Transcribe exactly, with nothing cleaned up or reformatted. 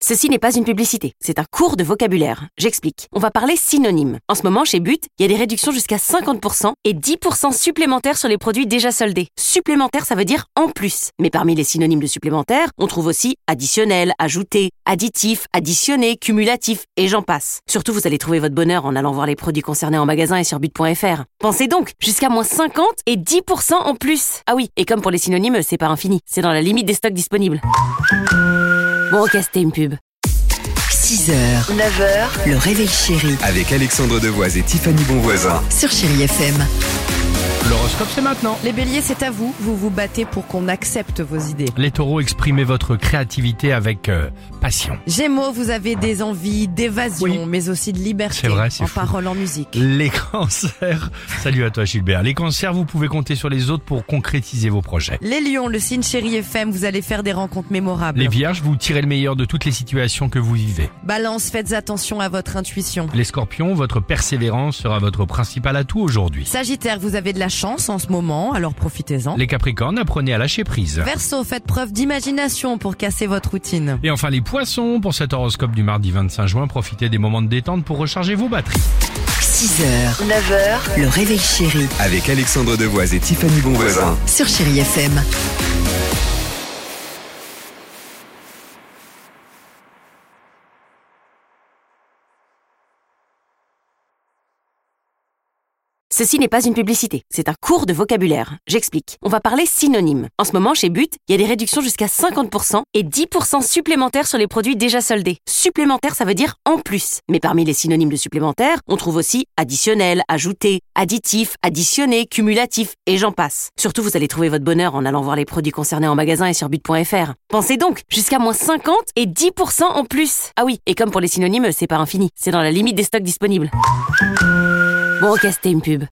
Ceci n'est pas une publicité, c'est un cours de vocabulaire. J'explique. On va parler synonymes. En ce moment, chez But, il y a des réductions jusqu'à cinquante pour cent et dix pour cent supplémentaires sur les produits déjà soldés. Supplémentaire, ça veut dire en plus. Mais parmi les synonymes de supplémentaire, on trouve aussi additionnel, ajouté, additif, additionné, cumulatif, et j'en passe. Surtout, vous allez trouver votre bonheur en allant voir les produits concernés en magasin et sur but point f r. Pensez donc, jusqu'à moins cinquante et dix pour cent en plus. Ah oui, et comme pour les synonymes, c'est pas infini. C'est dans la limite des stocks disponibles. Bon, ok, c'était une pub. six heures, neuf heures, le réveil chéri. Avec Alexandre Devoise et Tiffany Bonvoisin. Sur Chéri F M. L'horoscope, c'est maintenant. Les béliers, c'est à vous. Vous vous battez pour qu'on accepte vos idées. Les taureaux, exprimez votre créativité avec euh, passion. Gémeaux, vous avez des envies d'évasion, Oui. mais aussi de liberté. C'est vrai, c'est en fou. parole, en musique. Les cancers, salut à toi Gilbert. Les cancers, vous pouvez compter sur les autres pour concrétiser vos projets. Les lions, le signe Chéri F M, vous allez faire des rencontres mémorables. Les vierges, vous tirez le meilleur de toutes les situations que vous vivez. Balance, faites attention à votre intuition. Les scorpions, votre persévérance sera votre principal atout aujourd'hui. Sagittaire, vous avez de la chance en ce moment, alors profitez-en. Les capricornes, apprenez à lâcher prise. Verseau, faites preuve d'imagination pour casser votre routine. Et enfin les poissons, pour cet horoscope du mardi vingt-cinq juin, profitez des moments de détente pour recharger vos batteries. six heures, neuf heures, le réveil chéri. Avec Alexandre Devoise et Tiffany Bonvoisin. Sur Chéri F M. Ceci n'est pas une publicité, c'est un cours de vocabulaire. J'explique. On va parler synonymes. En ce moment, chez But, il y a des réductions jusqu'à cinquante pour cent et dix pour cent supplémentaires sur les produits déjà soldés. Supplémentaire, ça veut dire en plus. Mais parmi les synonymes de supplémentaire, on trouve aussi additionnel, ajouté, additif, additionné, cumulatif, et j'en passe. Surtout, vous allez trouver votre bonheur en allant voir les produits concernés en magasin et sur but point f r. Pensez donc, jusqu'à moins cinquante et dix pour cent en plus. Ah oui, et comme pour les synonymes, c'est pas infini. C'est dans la limite des stocks disponibles. Bon, ok, c'était une pub.